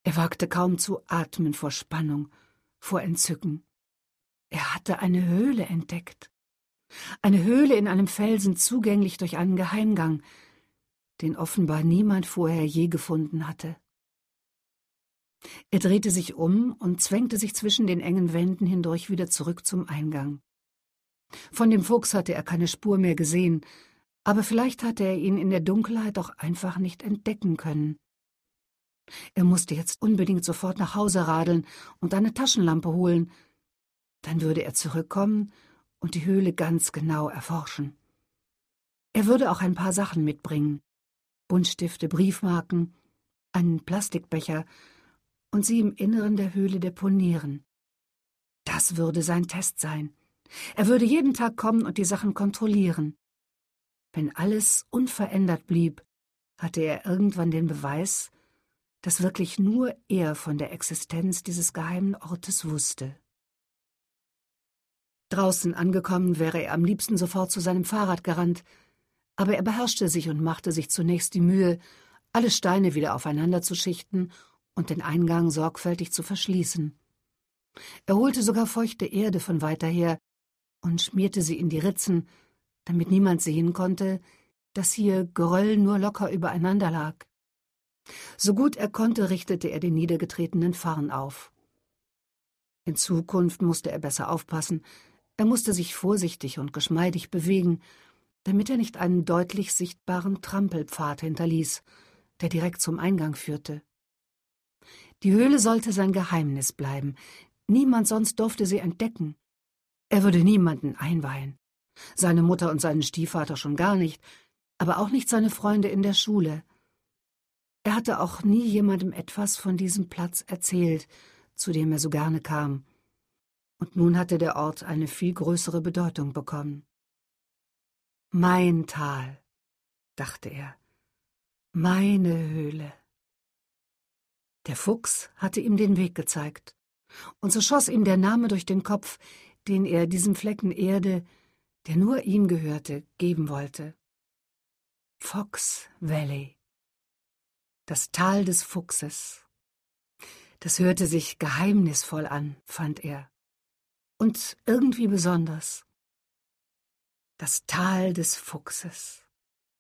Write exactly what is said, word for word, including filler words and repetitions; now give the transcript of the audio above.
Er wagte kaum zu atmen vor Spannung, vor Entzücken. Er hatte eine Höhle entdeckt. Eine Höhle in einem Felsen, zugänglich durch einen Geheimgang, den offenbar niemand vorher je gefunden hatte. Er drehte sich um und zwängte sich zwischen den engen Wänden hindurch wieder zurück zum Eingang. Von dem Fuchs hatte er keine Spur mehr gesehen, aber vielleicht hatte er ihn in der Dunkelheit auch einfach nicht entdecken können. Er musste jetzt unbedingt sofort nach Hause radeln und eine Taschenlampe holen. Dann würde er zurückkommen und die Höhle ganz genau erforschen. Er würde auch ein paar Sachen mitbringen: Buntstifte, Briefmarken, einen Plastikbecher und sie im Inneren der Höhle deponieren. Das würde sein Test sein. Er würde jeden Tag kommen und die Sachen kontrollieren. Wenn alles unverändert blieb, hatte er irgendwann den Beweis, dass wirklich nur er von der Existenz dieses geheimen Ortes wusste. Draußen angekommen wäre er am liebsten sofort zu seinem Fahrrad gerannt, aber er beherrschte sich und machte sich zunächst die Mühe, alle Steine wieder aufeinander zu schichten und den Eingang sorgfältig zu verschließen. Er holte sogar feuchte Erde von weiter her und schmierte sie in die Ritzen, damit niemand sehen konnte, dass hier Geröll nur locker übereinander lag. So gut er konnte, richtete er den niedergetretenen Farn auf. In Zukunft musste er besser aufpassen. Er musste sich vorsichtig und geschmeidig bewegen, damit er nicht einen deutlich sichtbaren Trampelpfad hinterließ, der direkt zum Eingang führte. Die Höhle sollte sein Geheimnis bleiben. Niemand sonst durfte sie entdecken. Er würde niemanden einweihen. Seine Mutter und seinen Stiefvater schon gar nicht, aber auch nicht seine Freunde in der Schule. Er hatte auch nie jemandem etwas von diesem Platz erzählt, zu dem er so gerne kam. Und nun hatte der Ort eine viel größere Bedeutung bekommen. Mein Tal, dachte er, meine Höhle. Der Fuchs hatte ihm den Weg gezeigt, und so schoss ihm der Name durch den Kopf, den er diesem Flecken Erde, der nur ihm gehörte, geben wollte. Fox Valley. Das Tal des Fuchses. Das hörte sich geheimnisvoll an, fand er. Und irgendwie besonders. Das Tal des Fuchses.